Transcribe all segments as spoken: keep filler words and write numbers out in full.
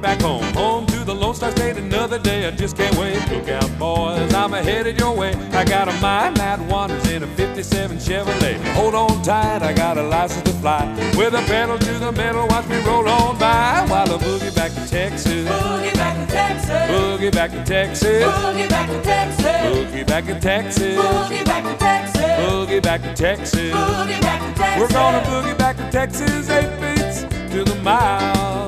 back home, home to the Lone Star State. Another day, I just can't wait. Look out, boys, I'm headed your way. I got a mind that wanders in a fifty-seven Chevrolet. Hold on tight, I got a license to fly. With a pedal to the metal, watch me roll on by while I boogie back to Texas. Boogie back to Texas. Boogie back to Texas. Boogie back to Texas. Boogie back to Texas. Boogie back to Texas. Boogie back to Texas. Boogie back to Texas. We're gonna boogie back to Texas, eight beats to the mile.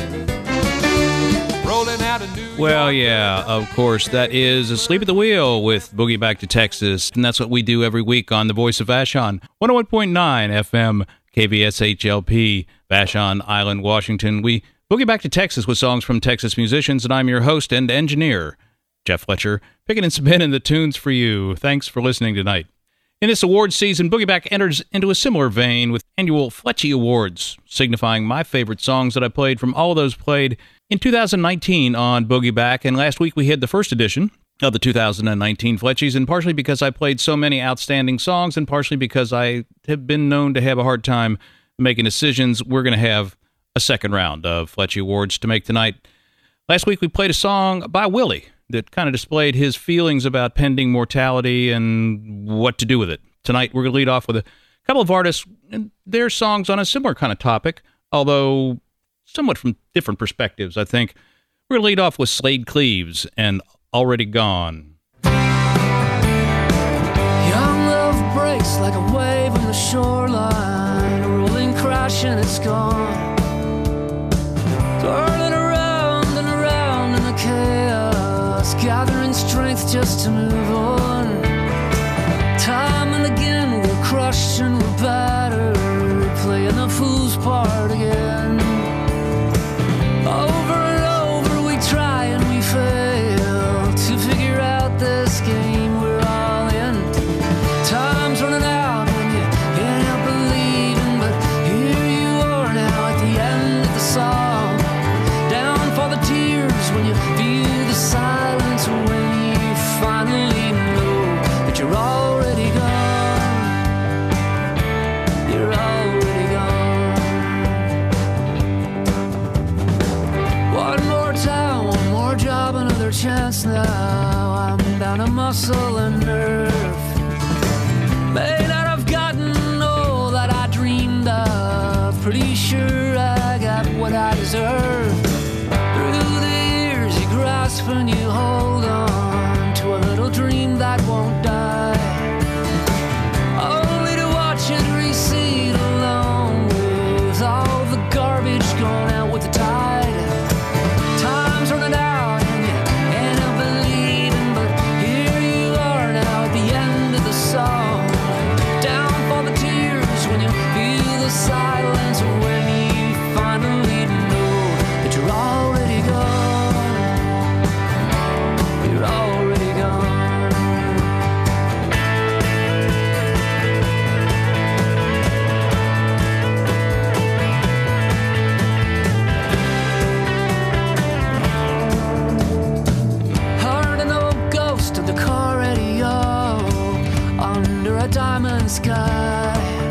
Rolling out a new. Well, yeah, of course, that is Asleep at the Wheel with Boogie Back to Texas, and that's what we do every week on The Voice of Vashon, one oh one point nine F M, K V S H L P, Vashon Island, Washington. We boogie back to Texas with songs from Texas musicians, and I'm your host and engineer, Jeff Fletcher, picking and spinning the tunes for you. Thanks for listening tonight. In this awards season, Boogie Back enters into a similar vein with annual Fletchy Awards, signifying my favorite songs that I played from all of those played in two thousand nineteen on Boogie Back. And last week we had the first edition of the two thousand nineteen Fletchies, and partially because I played so many outstanding songs and partially because I have been known to have a hard time making decisions, we're going to have a second round of Fletchy Awards to make tonight. Last week we played a song by Willie that kind of displayed his feelings about pending mortality and what to do with it. Tonight, we're going to lead off with a couple of artists and their songs on a similar kind of topic, although somewhat from different perspectives, I think. We're going to lead off with Slade Cleaves and Already Gone. Young love breaks like a wave on the shoreline, rolling, crashing, it's gone. Turning around and around in the chaos, gathering strength just to move on. Time and again we're crushed and we're battered, playing the fool's part again. Over and over we try and we fail to figure out this game we're all in. Time's running out when you can't help believing, but here you are now at the end of the song. Down for the tears when you feel the silence, when you finally know that you're already gone. You're already gone. One more time, one more job, another chance now. I'm down to muscle and nerve. May not have gotten all that I dreamed of. Pretty sure I got what I deserve. Through the years you grasp and you hold on to a little dream that won't die, only to watch it recede along with all the garbage gone out with the tide. Time's running out and you can't help believing, but here you are now at the end of the song. Down for the tears when you feel the silence, when you finally know that you're already gone. You're already gone. Heard an old ghost of the car radio under a diamond sky.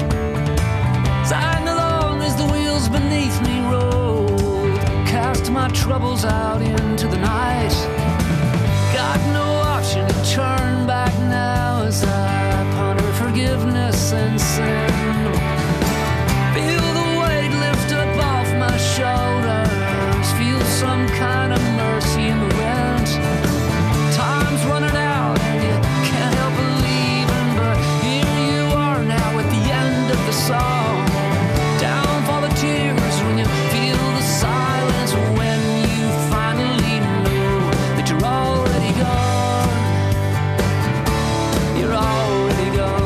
Sang along as the wheels beneath me rolled, cast my troubles out into the night. Got no option to turn back now as I ponder forgiveness and sin. Feel the weight lift up off my shoulders, feel some kind of mercy in the wind. Time's running out and you can't help believing, but here you are now at the end of the song. Down for the tears when you feel the silence, when you finally know that you're already gone. You're already gone.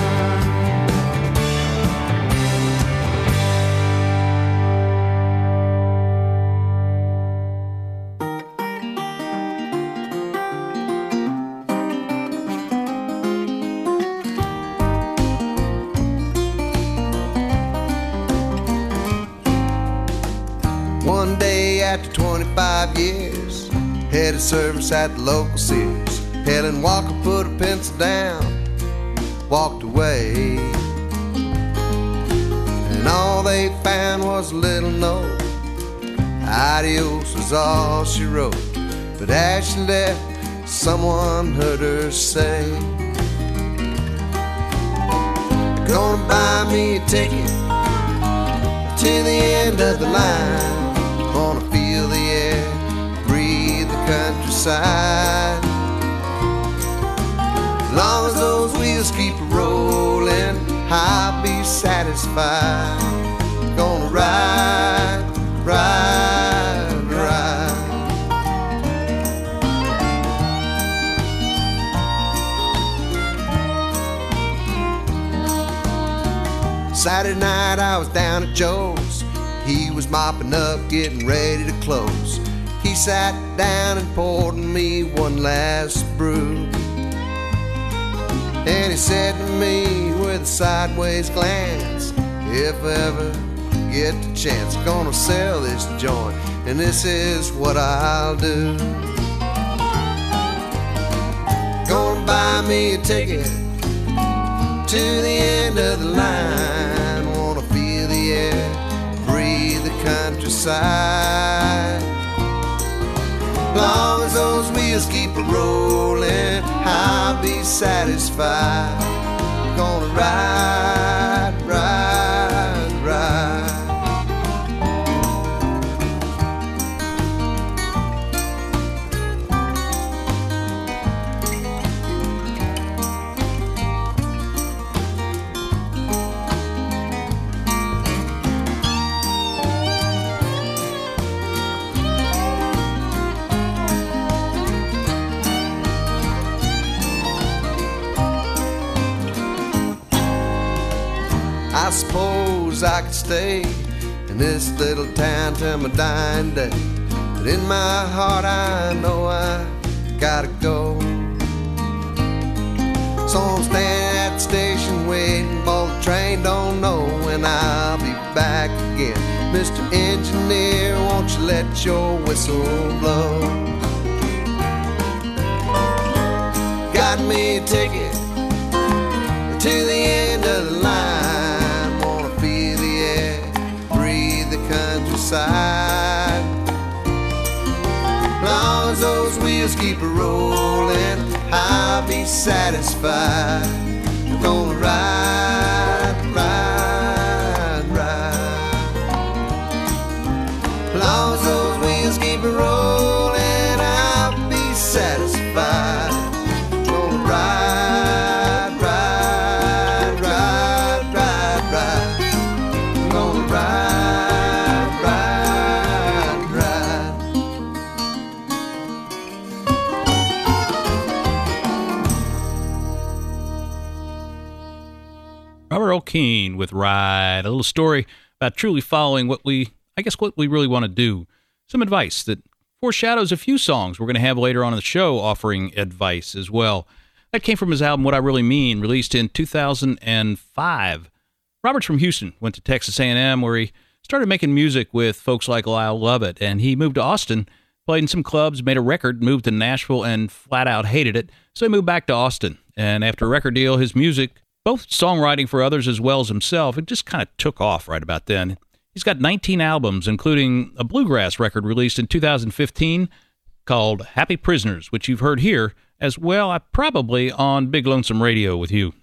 One day after twenty-five years, head of service at the local Sears. Helen Walker put a pencil down, walked away, and all they found was a little note Adios was all she wrote, but as she left, someone heard her say, gonna buy me a ticket to the end of the line. Gonna feel the air, breathe the countryside. As long as those wheels keep rolling, I'll be satisfied. Gonna ride, ride, ride. Saturday night I was down at Joe's. He was mopping up, getting ready to close. He sat down and poured me one last brew. And he said to me with a sideways glance, if I ever get the chance, I'm gonna sell this joint, and this is what I'll do. Gonna buy me a ticket to the end of the line. Wanna feel the air, breathe the countryside. Long as those wheels keep rolling, I'll be satisfied. Gonna ride, ride, ride. I suppose I could stay in this little town till my dying day, but in my heart I know I gotta go. So I'm standing at the station waiting for the train, don't know when I'll be back again. Mister Engineer, won't you let your whistle blow? Got me a ticket to the end of the line. Countryside. Long as those wheels keep rolling, I'll be satisfied. I'm gonna ride, ride, ride. Long as those wheels keep rolling, I'll be satisfied. I'm gonna ride, ride, ride, ride, ride. I'm gonna ride. Robert Earl Keen with Ride, a little story about truly following what we, I guess, what we really want to do. Some advice that foreshadows a few songs we're going to have later on in the show offering advice as well. That came from his album What I Really Mean, released in two thousand five. Robert's from Houston, went to Texas A and M where he started making music with folks like Lyle Lovett, and he moved to Austin, played in some clubs, made a record, moved to Nashville, and flat out hated it, so he moved back to Austin. And after a record deal, his music, both songwriting for others as well as himself, it just kind of took off right about then. He's got nineteen albums, including a bluegrass record released in two thousand fifteen called Happy Prisoners, which you've heard here as well, probably on Big Lonesome Radio with you.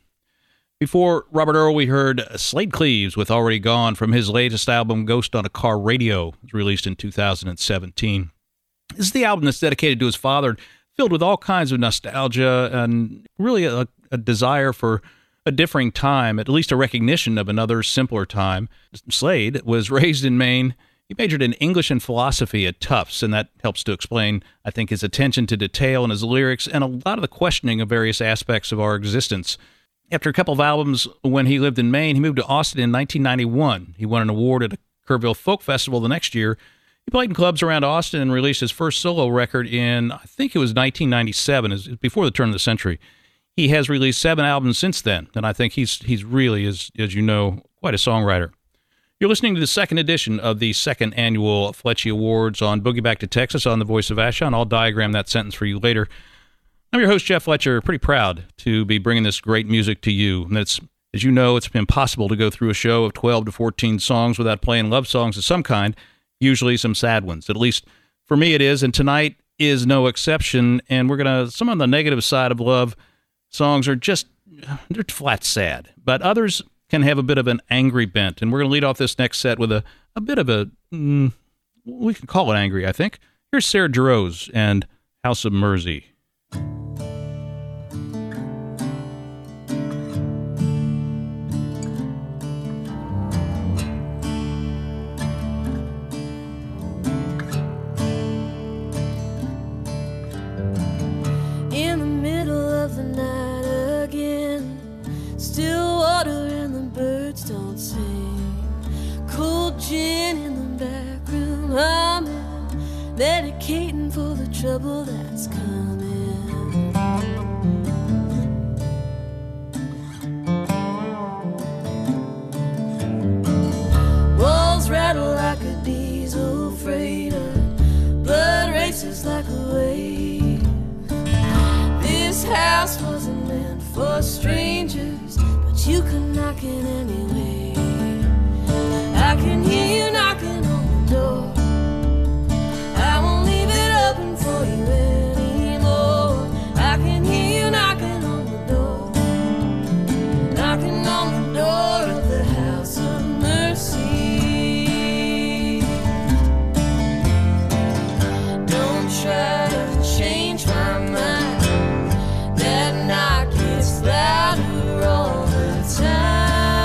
Before Robert Earl, we heard Slade Cleaves with Already Gone from his latest album, Ghost on a Car Radio, released in two thousand seventeen. This is the album that's dedicated to his father, filled with all kinds of nostalgia and really a, a desire for a differing time, at least a recognition of another simpler time. Slade was raised in Maine. He majored in English and philosophy at Tufts, and that helps to explain, I think, his attention to detail in his lyrics and a lot of the questioning of various aspects of our existence. After a couple of albums when he lived in Maine, he moved to Austin in nineteen ninety-one. He won an award at a Kerrville Folk Festival the next year. He played in clubs around Austin and released his first solo record in, I think it was nineteen ninety-seven, before the turn of the century. He has released seven albums since then, and I think he's he's really, as, as you know, quite a songwriter. You're listening to the second edition of the second annual Fletchy Awards on Boogie Back to Texas on the Voice of Vashon. I'll diagram that sentence for you later. I'm your host, Jeff Fletcher, pretty proud to be bringing this great music to you. And it's, as you know, it's impossible to go through a show of twelve to fourteen songs without playing love songs of some kind. usually some sad ones. At least for me it is, and tonight is no exception. And we're going to, some on the negative side of love songs are just, they're flat sad. But others can have a bit of an angry bent. And we're going to lead off this next set with a, a bit of a, mm, we can call it angry, I think. Here's Sarah Jarosz and House of Mersey. In the middle of the night again, still water and the birds don't sing. Cold gin in the back room, I'm medicating for the trouble that's coming. Walls rattle like a diesel freighter, blood races like a wave. This house wasn't meant for strangers, but you can knock it anyway. I can hear you knocking on the door. I won't leave it open for you anymore. I can hear you knocking on the door, knocking on the door of the House of Mercy. Don't try to change my mind. That knock gets louder all the time.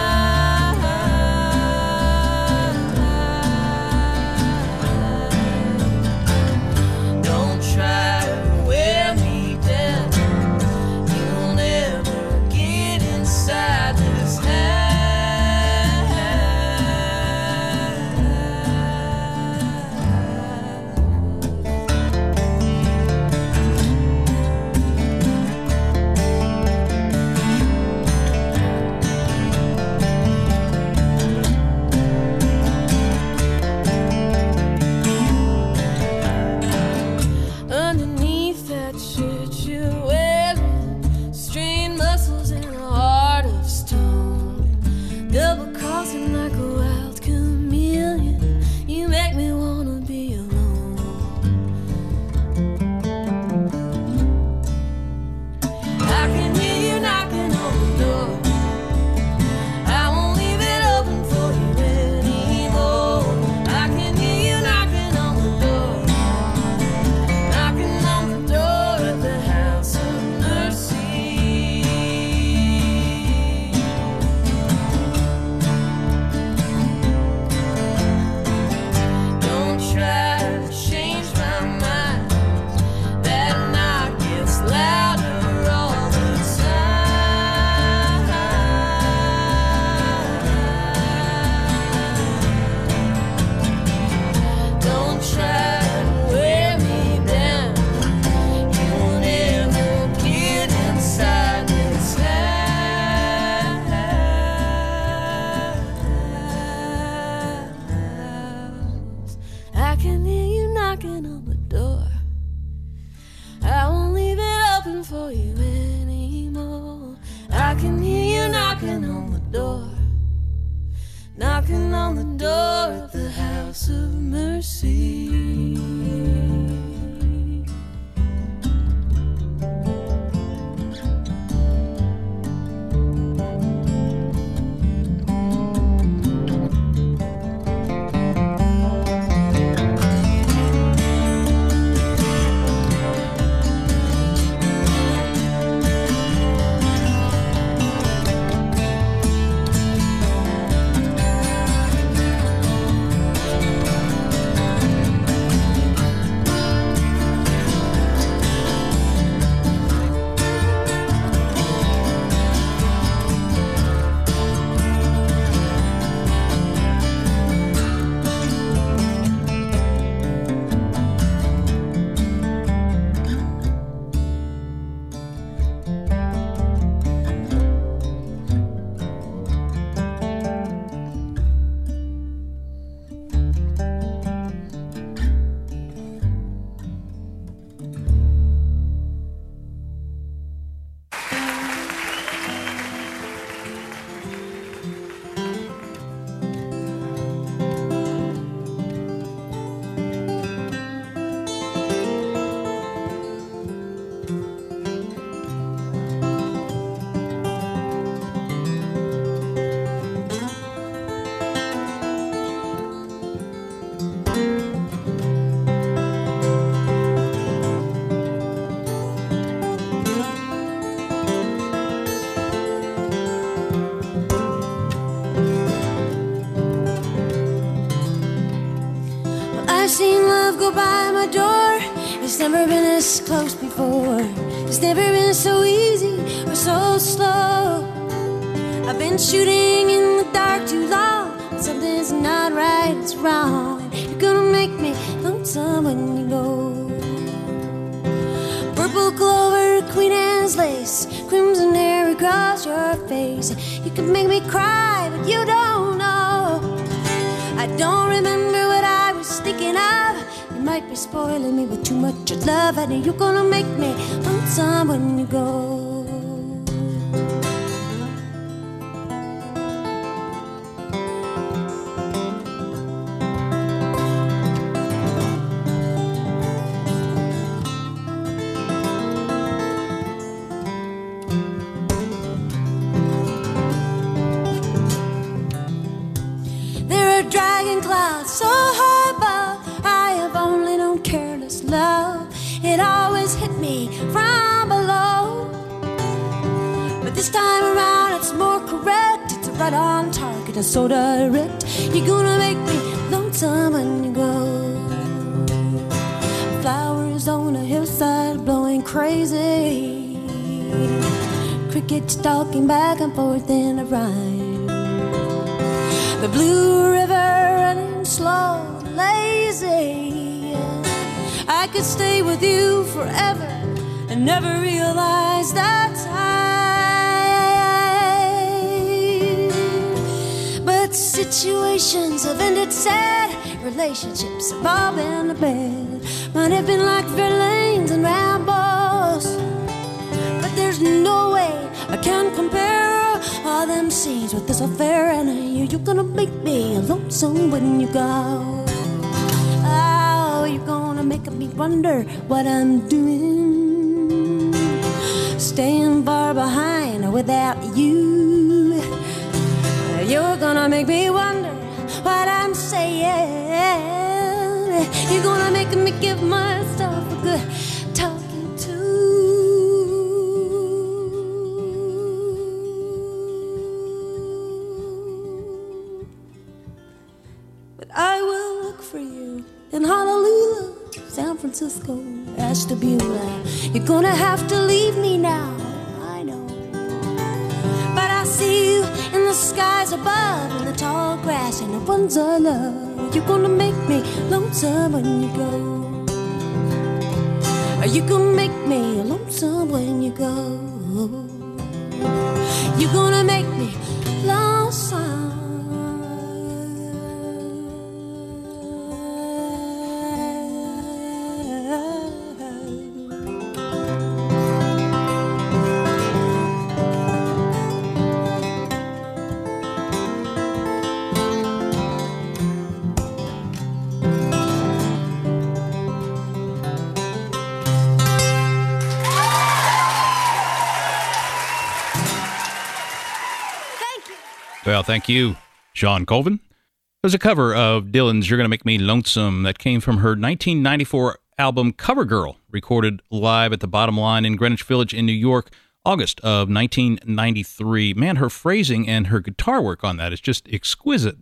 Knocking on the door of the House of Mercy. never been this close before. It's never been so easy or so slow. I've been shooting in the dark too long. Something's not right, it's wrong. You're gonna make me lonesome when you go. Purple clover, Queen Anne's lace, crimson hair across your face. You can make me cry, but you don't know. I don't remember what I was thinking of. You might be spoiling me with too much of love, and you're gonna make me lonesome when you go. So high above, I have only known careless love. It always hit me from below. But this time around it's more correct. It's right on target and so direct. You're gonna make me lonesome when you go. Flowers on a hillside blowing crazy. Crickets talking back and forth in a rhyme. The blue river slow, lazy. I could stay with you forever and never realize the time. But situations have ended sad. Relationships have all been a bed. Might have been like Verlaines and Rambos, but there's no way I can compare all them scenes with this affair. And you, you're gonna make me lonesome when you go. Oh, you're gonna make me wonder what I'm doing, staying far behind without you. You're gonna make me wonder what I'm saying. You're gonna make me give myself a good talking to. I will look for you in Honolulu, San Francisco, Ashtabula. You're gonna have to leave me now, I know. But I see you in the skies above, in the tall grass and the ones I love. You're gonna make me lonesome when you go. You're gonna make me lonesome when you go. You're gonna make me lonesome. Well, thank you, Shawn Colvin. There's a cover of Dylan's You're Gonna Make Me Lonesome that came from her nineteen ninety-four album Cover Girl, recorded live at the Bottom Line in Greenwich Village in New York, August of nineteen ninety-three. Man, her phrasing and her guitar work on that is just exquisite.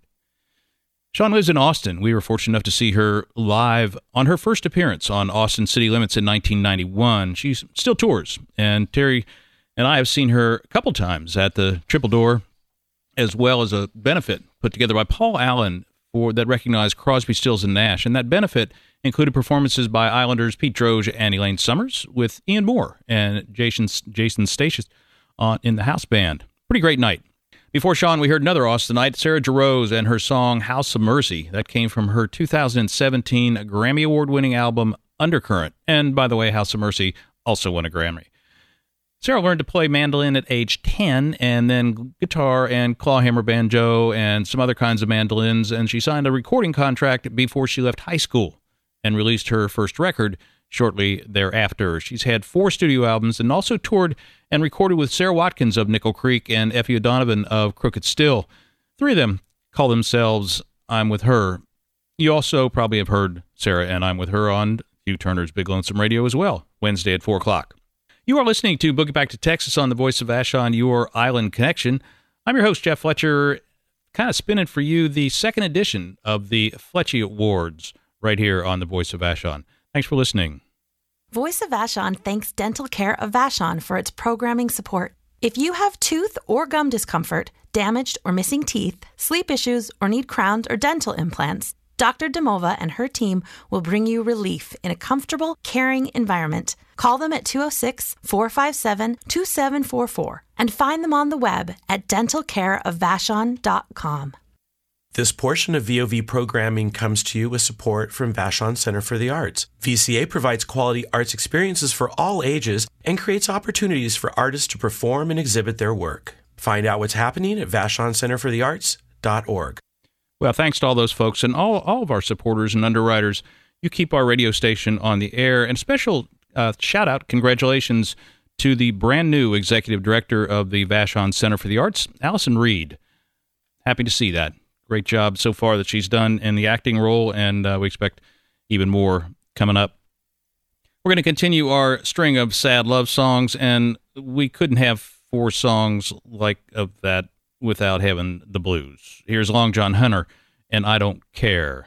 Shawn lives in Austin. We were fortunate enough to see her live on her first appearance on Austin City Limits in nineteen ninety-one. She still tours, and Terry and I have seen her a couple times at the Triple Door, as well as a benefit put together by Paul Allen for that recognized Crosby, Stills, and Nash. And that benefit included performances by Islanders Pete Droge and Elaine Summers with Ian Moore and Jason, Jason Statius on, in the house band. Pretty great night. Before Shawn, we heard another Austinite, Sarah Jarosz, and her song House of Mercy. That came from her two thousand seventeen Grammy Award-winning album Undercurrent. And by the way, House of Mercy also won a Grammy. Sarah learned to play mandolin at age ten, and then guitar and clawhammer banjo and some other kinds of mandolins, and she signed a recording contract before she left high school and released her first record shortly thereafter. She's had four studio albums and also toured and recorded with Sarah Watkins of Nickel Creek and Effie O'Donovan of Crooked Still. Three of them call themselves I'm With Her. You also probably have heard Sarah and I'm With Her on Hugh Turner's Big Lonesome Radio as well, Wednesday at four o'clock. You are listening to Boogie Back to Texas on the Voice of Vashon, your island connection. I'm your host, Jeff Fletcher, kind of spinning for you the second edition of the Fletchy Awards right here on the Voice of Vashon. Thanks for listening. Voice of Vashon thanks Dental Care of Vashon for its programming support. If you have tooth or gum discomfort, damaged or missing teeth, sleep issues, or need crowns or dental implants, Doctor Demova and her team will bring you relief in a comfortable, caring environment. Call them at two oh six, four five seven, two seven four four and find them on the web at dental care of vashon dot com. This portion of V O V programming comes to you with support from Vashon Center for the Arts. V C A provides quality arts experiences for all ages and creates opportunities for artists to perform and exhibit their work. Find out what's happening at vashon center for the arts dot org. Well, thanks to all those folks and all, all of our supporters and underwriters. You keep our radio station on the air. And special uh, shout-out, congratulations to the brand new executive director of the Vashon Center for the Arts, Allison Reed. Happy to see that. Great job so far that she's done in the acting role, and uh, we expect even more coming up. We're going to continue our string of sad love songs, and we couldn't have four songs like of that without having the blues. Here's Long John Hunter, and I Don't Care.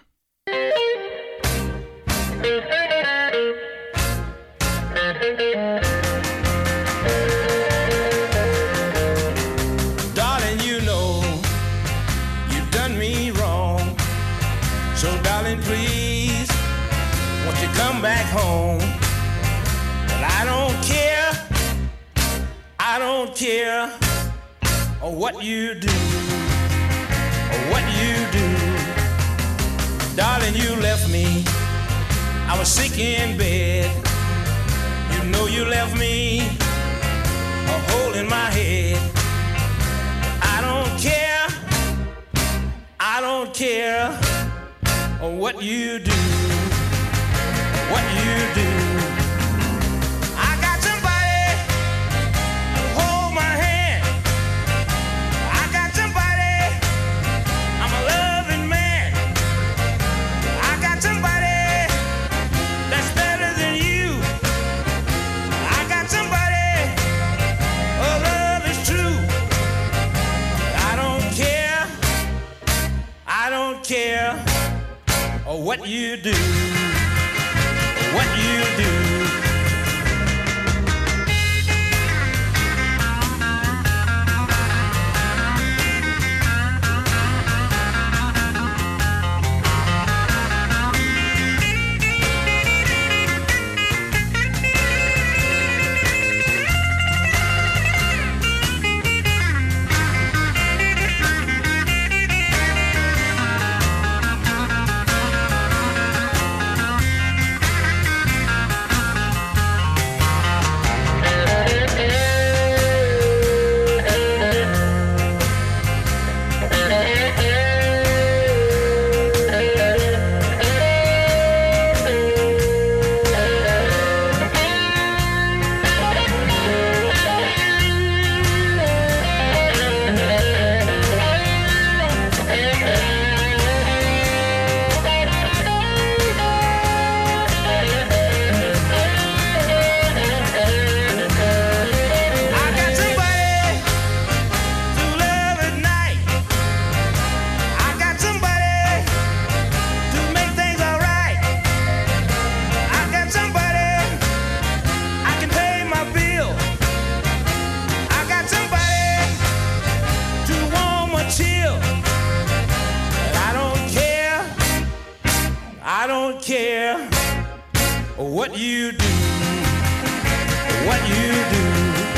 Darling, you know you've done me wrong. So, darling, please, won't you come back home? But I don't care. I don't care. Or what you do, or what you do. Darling, you left me, I was sick in bed. You know you left me, a hole in my head. I don't care, I don't care, or what you do, or what you do. I got somebody to hold my hand. Care or what you do, or what you do. What you do, what you do.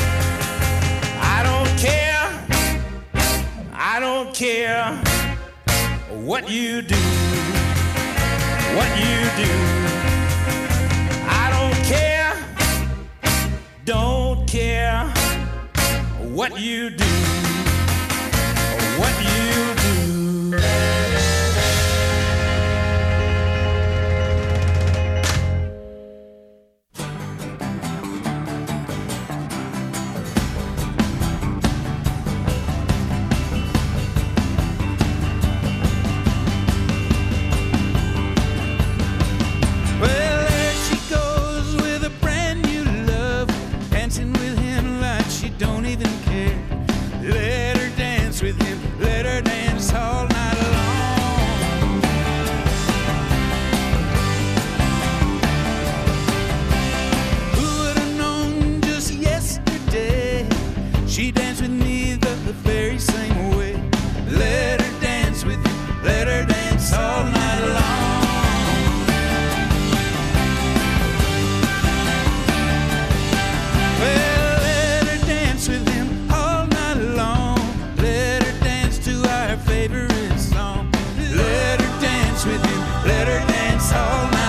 I don't care, I don't care what you do, what you do. I don't care, don't care what you do, what you do. dance with me the, the very same way. Let her dance with you, let her dance all night long. Well, let her dance with him all night long. Let her dance to our favorite song. Let her dance with him, let her dance all night long.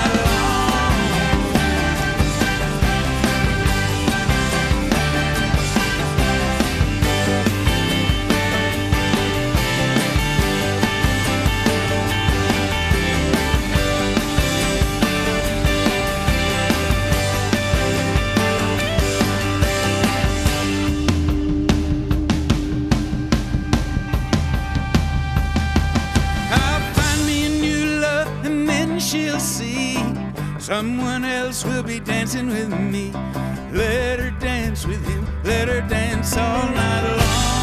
She'll see someone else will be dancing with me. Let her dance with him, let her dance all night long.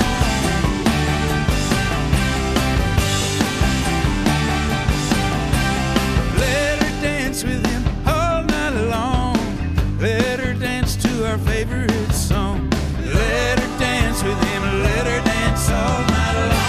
Let her dance with him all night long. Let her dance to our favorite song. Let her dance with him, let her dance all night long.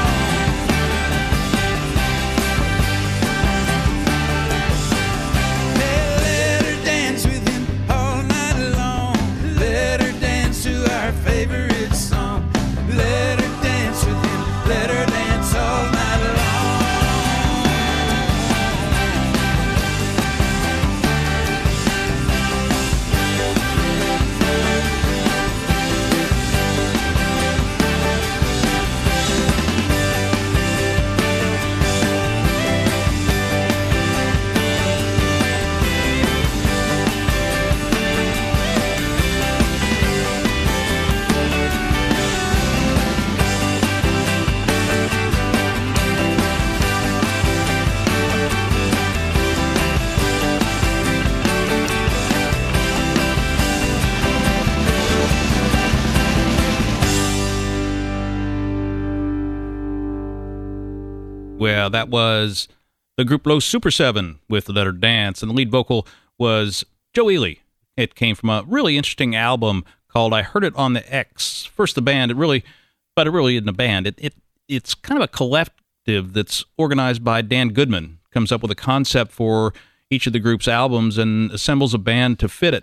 Well, that was the group Los Super seven with Let Her Dance, and the lead vocal was Joe Ely. It came from a really interesting album called I Heard It on the X. First the band, it really, but it really isn't a band. It, it It's kind of a collective that's organized by Dan Goodman, comes up with a concept for each of the group's albums and assembles a band to fit it.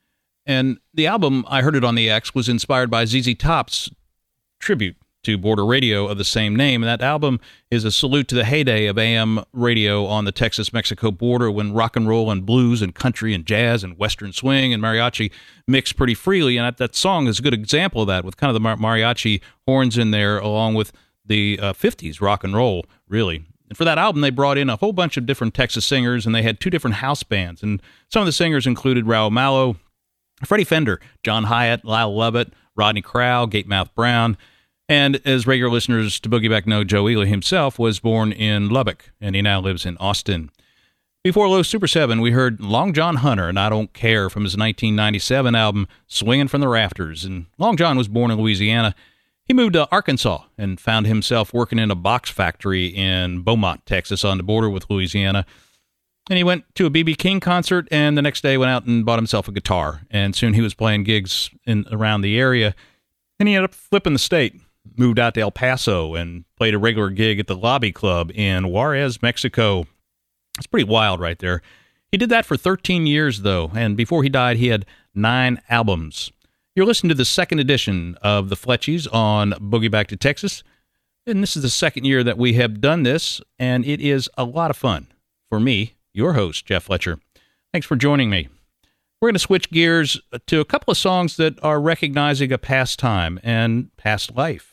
And the album, I Heard It on the X, was inspired by Z Z Top's tribute to border radio of the same name. And that album is a salute to the heyday of A M radio on the Texas-Mexico border, when rock and roll and blues and country and jazz and western swing and mariachi mixed pretty freely. And that, that song is a good example of that, with kind of the mar- mariachi horns in there, along with the uh, fifties rock and roll, really. And for that album, they brought in a whole bunch of different Texas singers, and they had two different house bands. And some of the singers included Raul Malo, Freddie Fender, John Hyatt, Lyle Lovett, Rodney Crowell, Gatemouth Brown. And as regular listeners to Boogie Back know, Joe Ely himself was born in Lubbock, and he now lives in Austin. Before Los Super seven, we heard Long John Hunter, and I Don't Care, from his nineteen ninety-seven album, Swingin' from the Rafters. And Long John was born in Louisiana. He moved to Arkansas and found himself working in a box factory in Beaumont, Texas, on the border with Louisiana. And he went to a B B King concert, and the next day went out and bought himself a guitar. And soon he was playing gigs in around the area, and he ended up flipping the state. Moved out to El Paso and played a regular gig at the Lobby Club in Juarez, Mexico. It's pretty wild right there. He did that for thirteen years, though, and before he died, he had nine albums. You're listening to the second edition of the Fletchies on Boogie Back to Texas, and this is the second year that we have done this, and it is a lot of fun for me, your host, Jeff Fletcher. Thanks for joining me. We're going to switch gears to a couple of songs that are recognizing a past time and past life.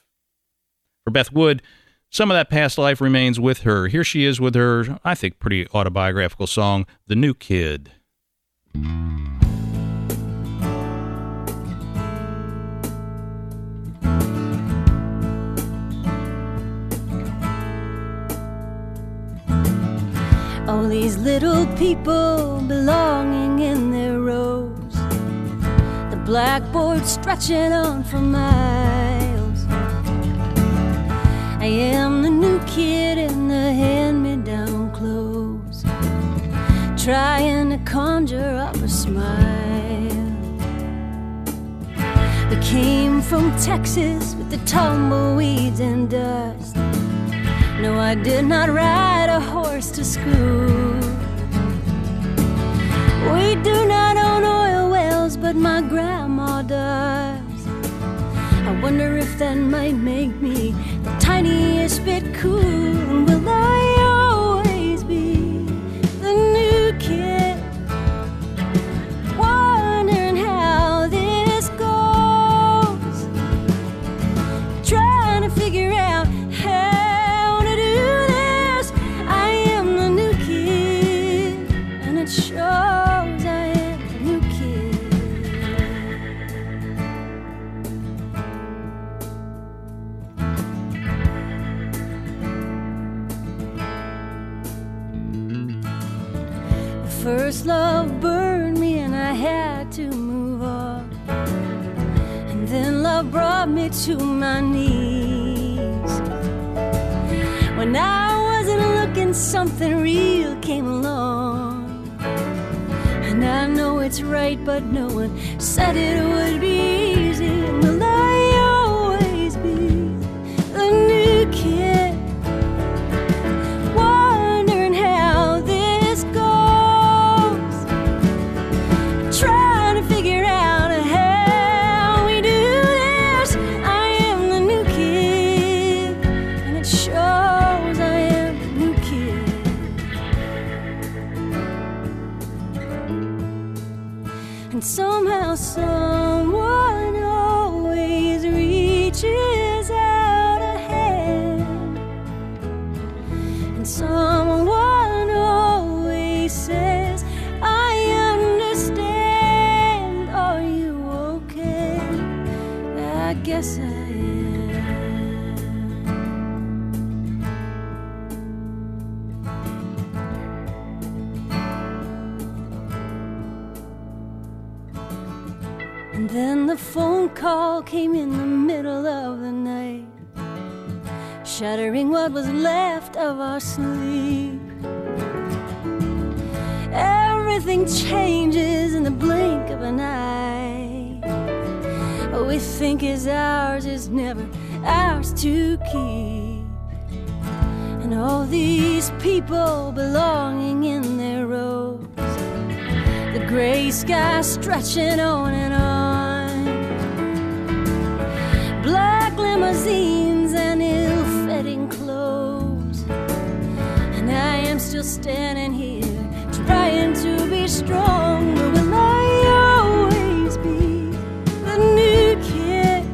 For Beth Wood, some of that past life remains with her. Here she is with her, I think, pretty autobiographical song, The New Kid. All these little people belonging in their rows, the blackboard stretching on for miles. I am the new kid in the hand-me-down clothes, trying to conjure up a smile. They came from Texas with the tumbleweeds and dust. No, I did not ride a horse to school. We do not own oil wells, but my grandma does. I wonder if that might make me the tiniest bit cool. Will I always be the new kid, wondering how this goes, trying to figure out how to do this? I am the new kid, and it shows I am the new kid. First love burned me and I had to move on. And then love brought me to my knees. When I wasn't looking, something real came along. And I know it's right, but no one said it would be easy. Will I always be the new kid, wondering how this goes, trying to figure out how we do this? I am the new kid, and it shows I am the new kid. And somehow someone always reaches out a hand, and someone always says, I understand. Are you okay? I guess I am. And then the phone call came in the middle of the night, shattering what was left of our sleep. Everything changes in the blink of an eye. What we think is ours is never ours to keep. And all these people belonging in their robes, the gray sky stretching on and on, black limousines and ill-fitting clothes. And I am still standing here trying to be strong. But will I always be the new kid,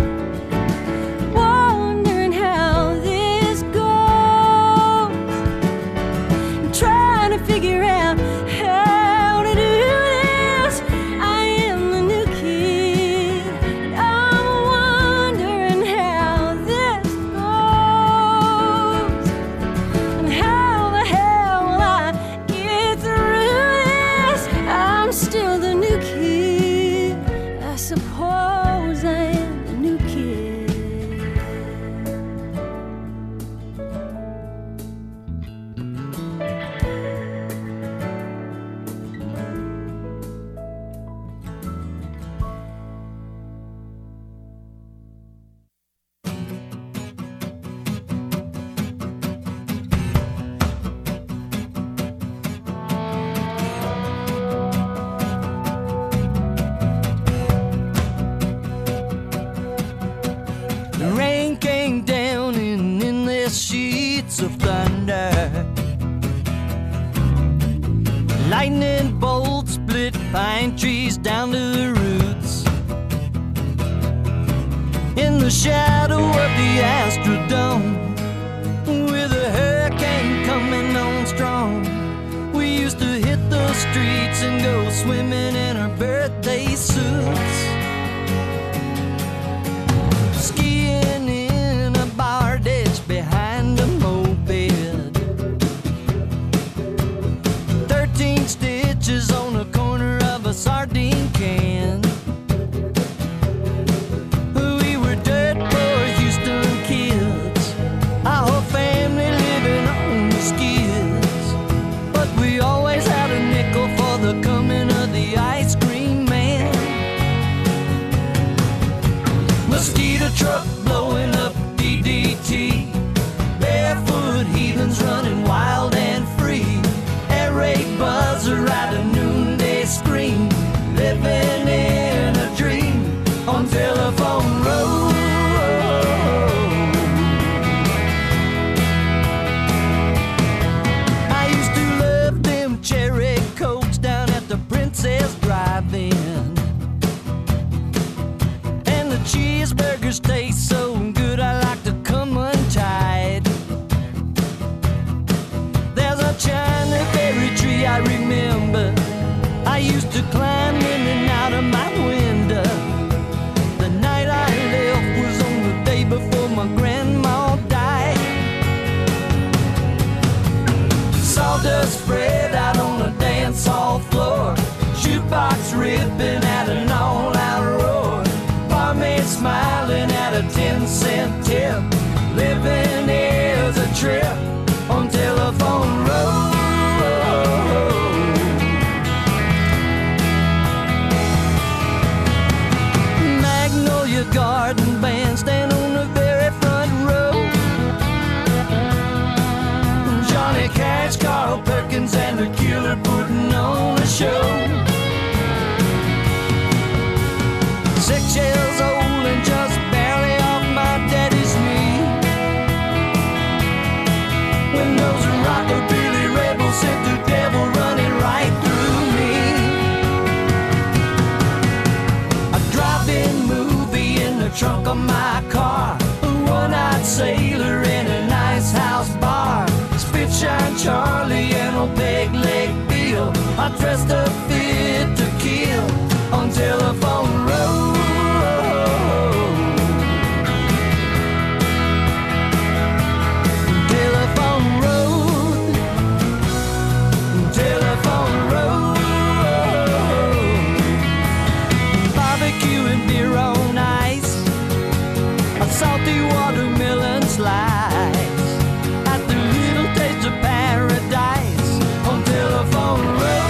wondering how this goes, trying to figure out how to do this? I am the new kid, and I'm wondering how this goes, and how the hell will I get through this? I'm still the new kid. I suppose I am the new kid. The rain came down in endless sheets of thunder. Lightning bolts split pine trees down to the roots. In the shadow of the Astrodome, with a hurricane coming on strong, we used to hit the streets and go swimming in our birthday suits. Skiing in a bar ditch behind a moped. Thirteen stitches on the corner of a sardine can. We were dirt poor Houston kids, our whole family living on the skids. But we always had a nickel for the coming of the ice cream man. six years old and just barely off my daddy's knee. When those rockabilly rebels sent the devil running right through me. A drive-in movie in the trunk of my car, a one-eyed sailor in a nice house bar, Spitshine Charlie and old Peg Leg Bill, I dressed up fit to kill on Telephone Road. Telephone Road, Telephone Road. Barbecue and beer on ice, a salty watermelon slice, at the Little Taste of Paradise on Telephone Road.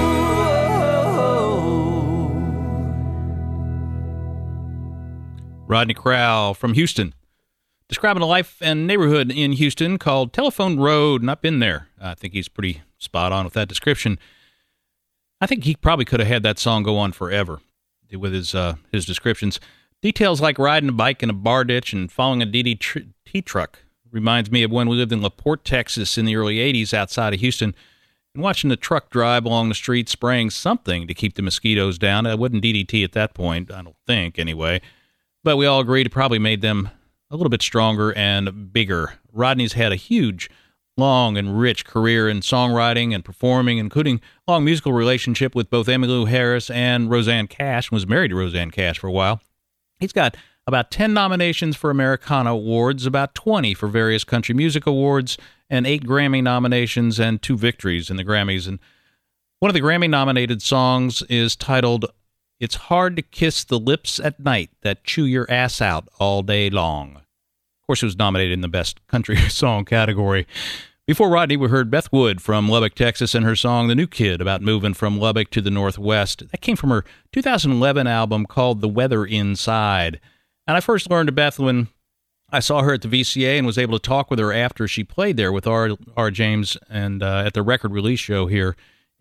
Rodney Crowell from Houston, describing a life and neighborhood in Houston called Telephone Road, and I've been there. I think he's pretty spot on with that description. I think he probably could have had that song go on forever with his uh, his descriptions. Details like riding a bike in a bar ditch and following a D D T truck reminds me of when we lived in LaPorte, Texas in the early eighties outside of Houston, and watching the truck drive along the street spraying something to keep the mosquitoes down. It wasn't D D T at that point, I don't think, anyway. But we all agreed it probably made them a little bit stronger and bigger. Rodney's had a huge, long and rich career in songwriting and performing, including a long musical relationship with both Emmylou Harris and Rosanne Cash, and was married to Rosanne Cash for a while. He's got about ten nominations for Americana Awards, about twenty for various country music awards, and eight Grammy nominations and two victories in the Grammys. And one of the Grammy-nominated songs is titled "It's Hard to Kiss the Lips at Night That Chew Your Ass Out All Day Long." Of course, it was nominated in the Best Country Song category. Before Rodney, we heard Beth Wood from Lubbock, Texas, and her song "The New Kid" about moving from Lubbock to the Northwest. That came from her two thousand eleven album called The Weather Inside. And I first learned of Beth when I saw her at the V C A and was able to talk with her after she played there with R. R. James and uh, at the record release show here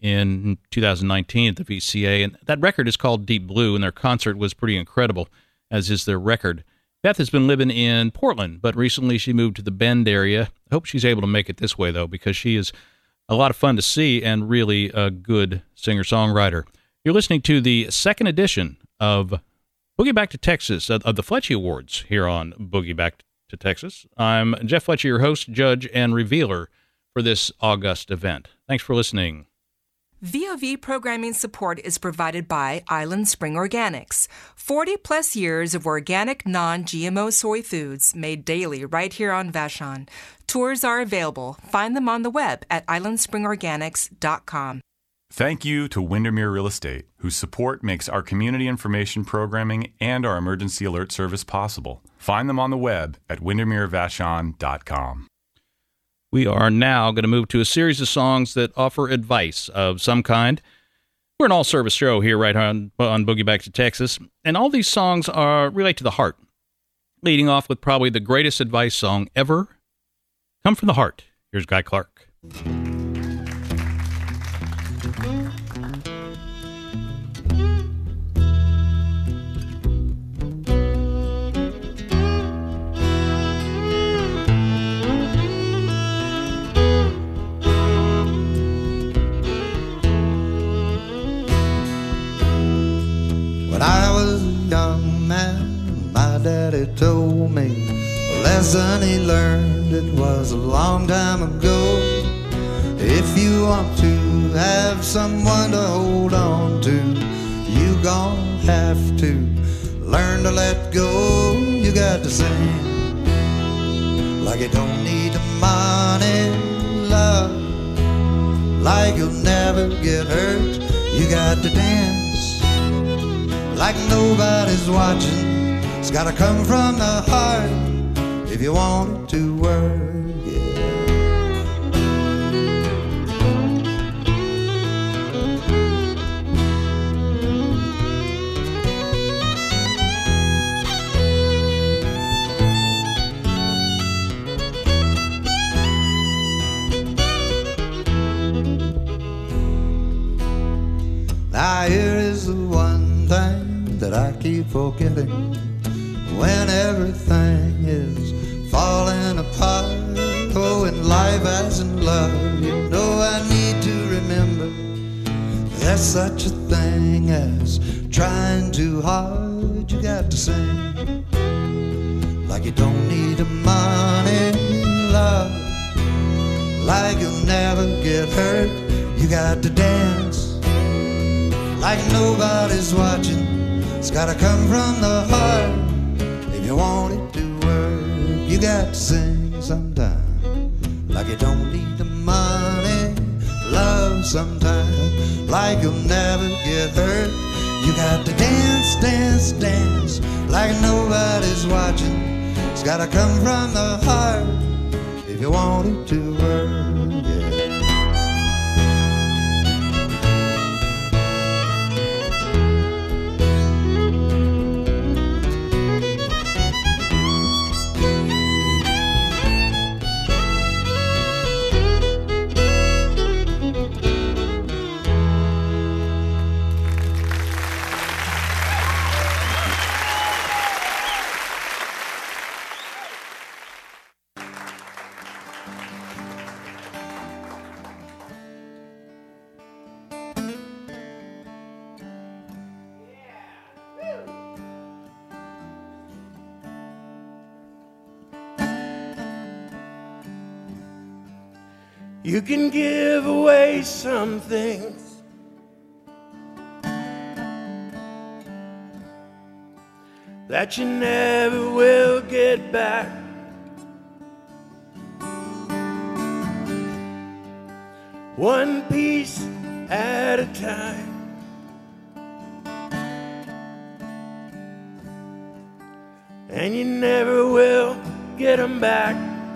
in two thousand nineteen at the V C A. And that record is called Deep Blue, and their concert was pretty incredible, as is their record. Beth has been living in Portland, but recently she moved to the Bend area. I hope she's able to make it this way, though, because she is a lot of fun to see and really a good singer-songwriter. You're listening to the second edition of Boogie Back to Texas, of the Fletchy Awards here on Boogie Back to Texas. I'm Jeff Fletcher, your host, judge, and revealer for this August event. Thanks for listening. V O V programming support is provided by Island Spring Organics. forty plus years of organic, non-G M O soy foods made daily right here on Vashon. Tours are available. Find them on the web at island spring organics dot com. Thank you to Windermere Real Estate, whose support makes our community information programming and our emergency alert service possible. Find them on the web at windermere vashon dot com. We are now going to move to a series of songs that offer advice of some kind. We're an all-service show here right on, on Boogie Back to Texas, and all these songs are relate to the heart, leading off with probably the greatest advice song ever, Come From the Heart. Here's Guy Clark. When I was a young man, my daddy told me a lesson he learned, it was a long time ago. If you want to have someone to hold on to, you gon' have to learn to let go. You got to sing like you don't need the money, love like you'll never get hurt. You got to dance like nobody's watching. It's gotta come from the heart if you want it to work, yeah. Now here is the one thing that I keep forgetting when everything is falling apart. Oh, in life as in love, you know I need to remember there's such a thing as trying too hard. You got to sing like you don't need a money, love, like you'll never get hurt. You got to dance like nobody's watching. It's gotta come from the heart if you want it to work. You got to sing sometime like you don't need the money, love sometime like you'll never get hurt. You got to dance, dance, dance like nobody's watching. It's gotta come from the heart if you want it to work, yeah. You can give away some things that you never will get back. One piece at a time. And you never will get them back.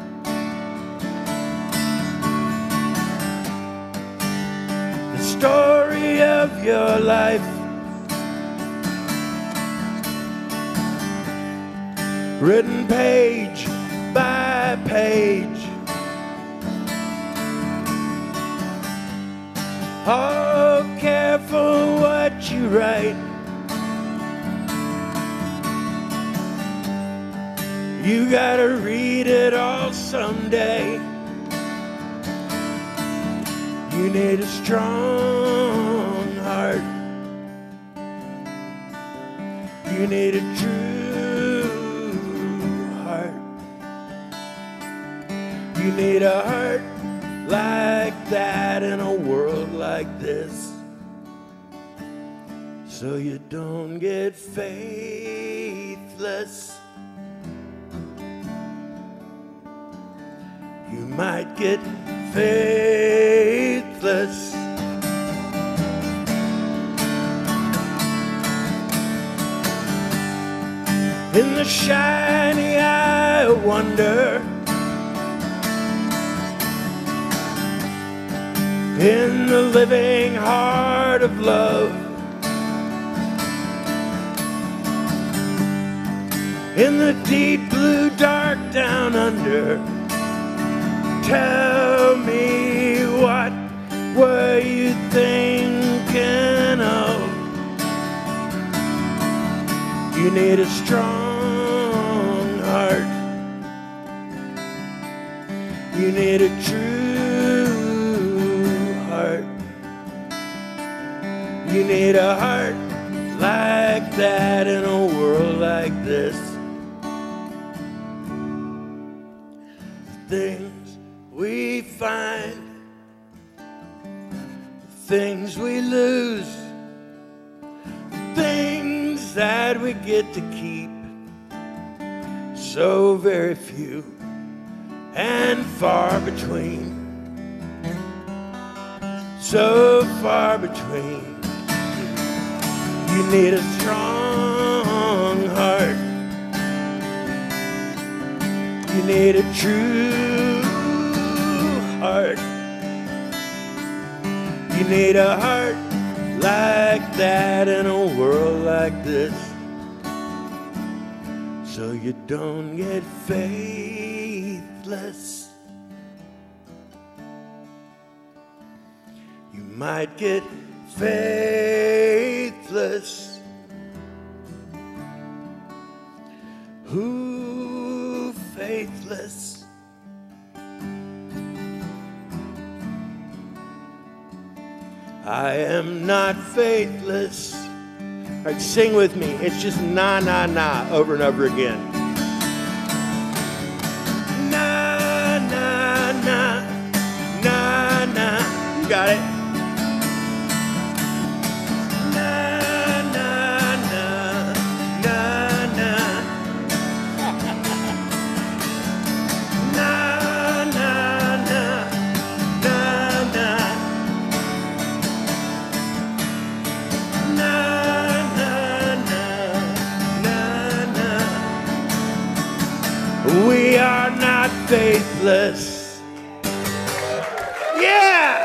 Story of your life, written page by page. Oh, careful what you write. You gotta read it all someday. You need a strong heart. You need a true heart. You need a heart like that in a world like this, so you don't get faithless. You might get faithless. In the shiny eye of wonder, in the living heart of love, in the deep blue dark down under. Tell me, what were you thinking of? You need a strong heart. You need a true heart. You need a heart like that in a world like this. Things we find, things we lose, things that we get to keep, so very few and far between, so far between. You need a strong heart. You need a true heart. You need a heart like that in a world like this, so you don't get faithless. You might get faithless. faithless. I am not faithless. All right, sing with me. It's just na, na, na over and over again. Na, na, na, na, na. You got it? Na, na, na, na, na. Na, na, na, na, na. Na, na, na, na, na. We are not faithless. Yeah!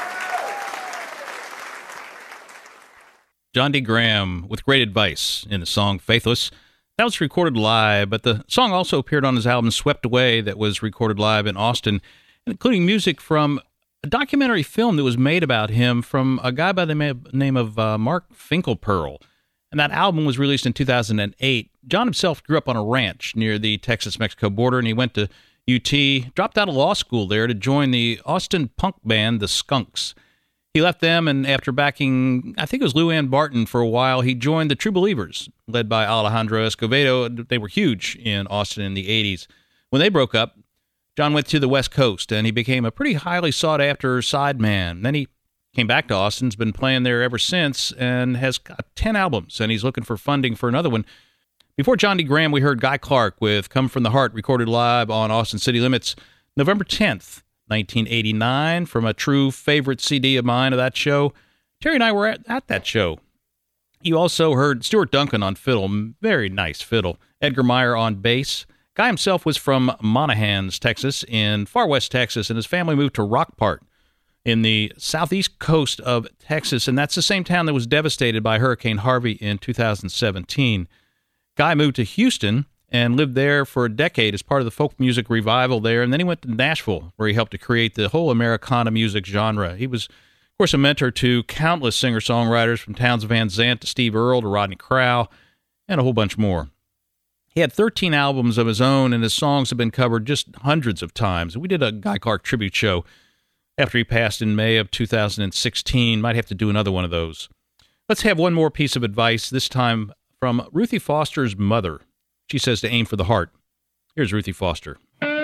John D. Graham with great advice in the song Faithless. That was recorded live, but the song also appeared on his album Swept Away that was recorded live in Austin, including music from a documentary film that was made about him from a guy by the name of uh, Mark Finkelpearl. And that album was released in two thousand eight. John himself grew up on a ranch near the Texas-Mexico border, and he went to U T, dropped out of law school there to join the Austin punk band, the Skunks. He left them, and after backing, I think it was Lou Ann Barton for a while, he joined the True Believers, led by Alejandro Escovedo. They were huge in Austin in the eighties. When they broke up, John went to the West Coast, and he became a pretty highly sought-after sideman. Then he came back to Austin, has been playing there ever since, and has got ten albums, and he's looking for funding for another one. Before John D. Graham, we heard Guy Clark with Come From the Heart, recorded live on Austin City Limits November tenth, nineteen eighty-nine, from a true favorite C D of mine of that show. Terry and I were at, at that show. You also heard Stuart Duncan on fiddle, very nice fiddle. Edgar Meyer on bass. Guy himself was from Monahans, Texas, in far west Texas, and his family moved to Rockport in the southeast coast of Texas, and that's the same town that was devastated by Hurricane Harvey in two thousand seventeen. Guy moved to Houston and lived there for a decade as part of the folk music revival there, and then he went to Nashville, where he helped to create the whole Americana music genre. He was, of course, a mentor to countless singer-songwriters, from Townsend Van Zandt to Steve Earle to Rodney Crowell, and a whole bunch more. He had thirteen albums of his own, and his songs have been covered just hundreds of times. We did a Guy Clark tribute show after he passed in May of two thousand sixteen. Might have to do another one of those. Let's have one more piece of advice, this time from Ruthie Foster's mother. She says to aim for the heart. Here's Ruthie Foster.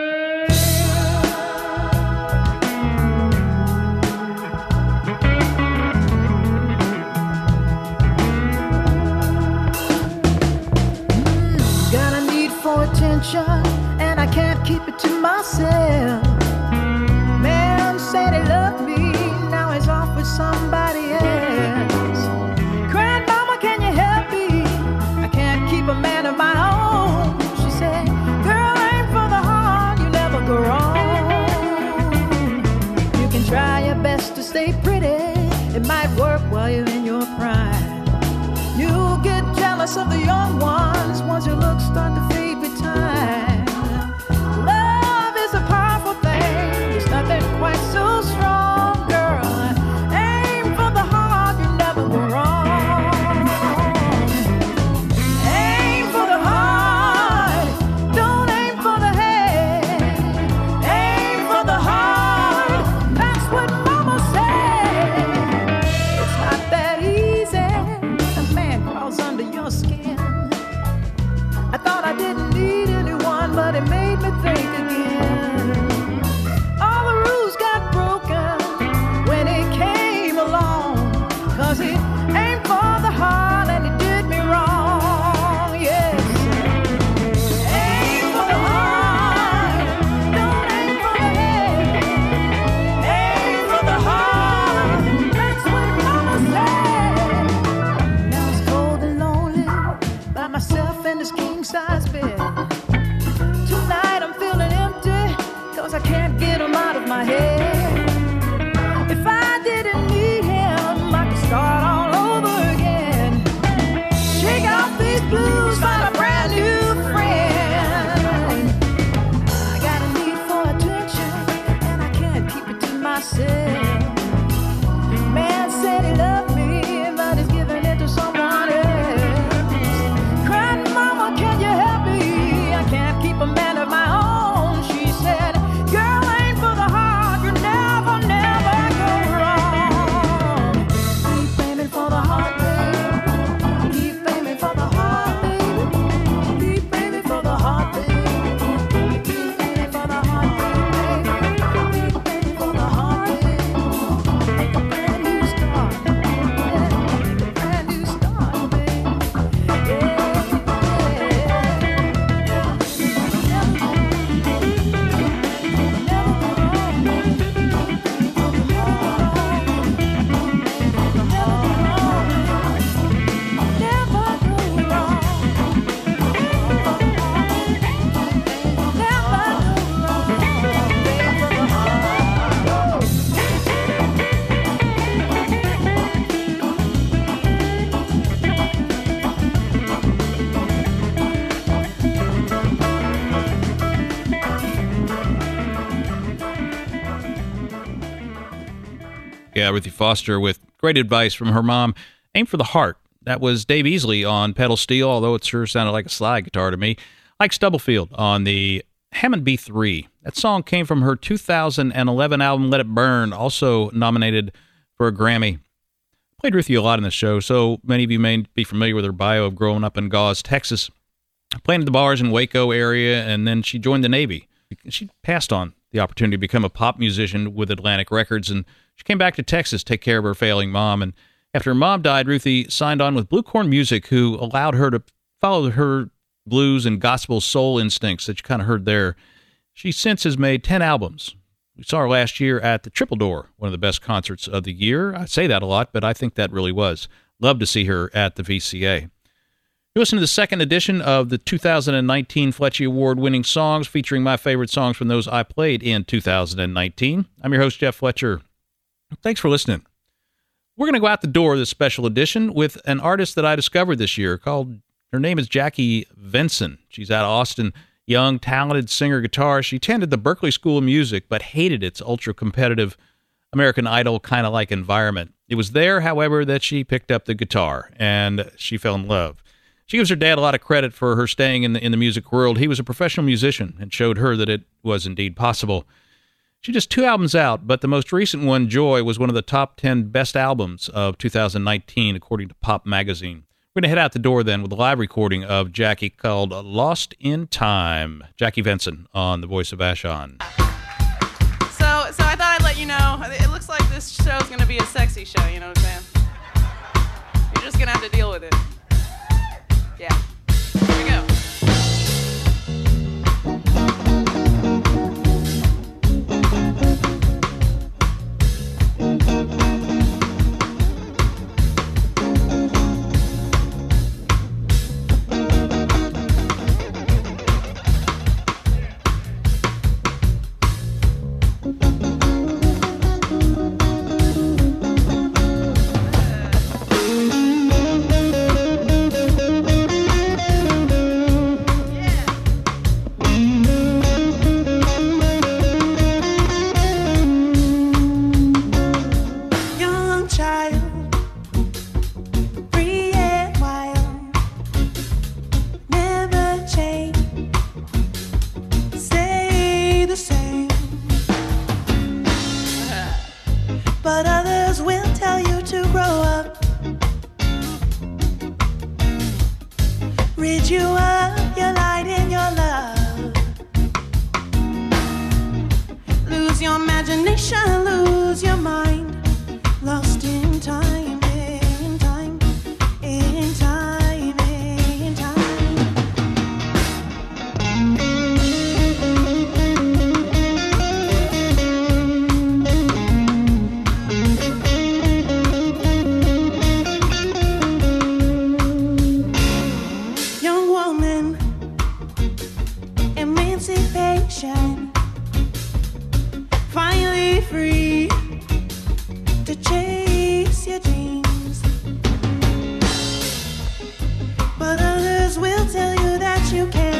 Got a need for attention, and I can't keep it to myself. Man said he loved me, now he's off with somebody else. Grandmama, can you help me? I can't keep a man of my own. She said, girl, aim for the heart, you never go wrong. You can try your best to stay pretty, it might work while you're in your prime. You'll get jealous of the young ones once your looks start to fade with time. Love is a powerful thing, there's nothing quite so strong, girl. Aim for the heart. Yeah, Ruthie Foster with great advice from her mom. Aim for the Heart. That was Dave Easley on pedal steel, although it sure sounded like a slide guitar to me. Ike Stubblefield on the Hammond B three. That song came from her two thousand eleven album, Let It Burn, also nominated for a Grammy. Played Ruthie a lot in the show, so many of you may be familiar with her bio of growing up in Gause, Texas. Playing at the bars in Waco area, and then she joined the Navy. She passed on the opportunity to become a pop musician with Atlantic Records, and she came back to Texas to take care of her failing mom. And after her mom died, Ruthie signed on with Blue Corn Music, who allowed her to follow her blues and gospel soul instincts that you kind of heard there. She since has made ten albums. We saw her last year at the Triple Door, one of the best concerts of the year. I say that a lot, but I think that really was. Love to see her at the V C A. You listen to the second edition of the two thousand nineteen Fletchy Award-winning songs, featuring my favorite songs from those I played in two thousand nineteen. I'm your host, Jeff Fletcher. Thanks for listening. We're going to go out the door this special edition with an artist that I discovered this year called, her name is Jackie Venson. She's out of Austin, young, talented singer-guitarist. She attended the Berklee School of Music, but hated its ultra-competitive American Idol kind of like environment. It was there, however, that she picked up the guitar, and she fell in love. She gives her dad a lot of credit for her staying in the in the music world. He was a professional musician and showed her that it was indeed possible. She just two albums out, but the most recent one, Joy, was one of the top ten best albums of two thousand nineteen, according to Pop Magazine. We're going to head out the door then with a live recording of Jackie called Lost in Time. Jackie Venson on The Voice of Vashon. So, so I thought I'd let you know, it looks like this show's going to be a sexy show, you know what I'm saying? You're just going to have to deal with it. Yeah. Here we go. You can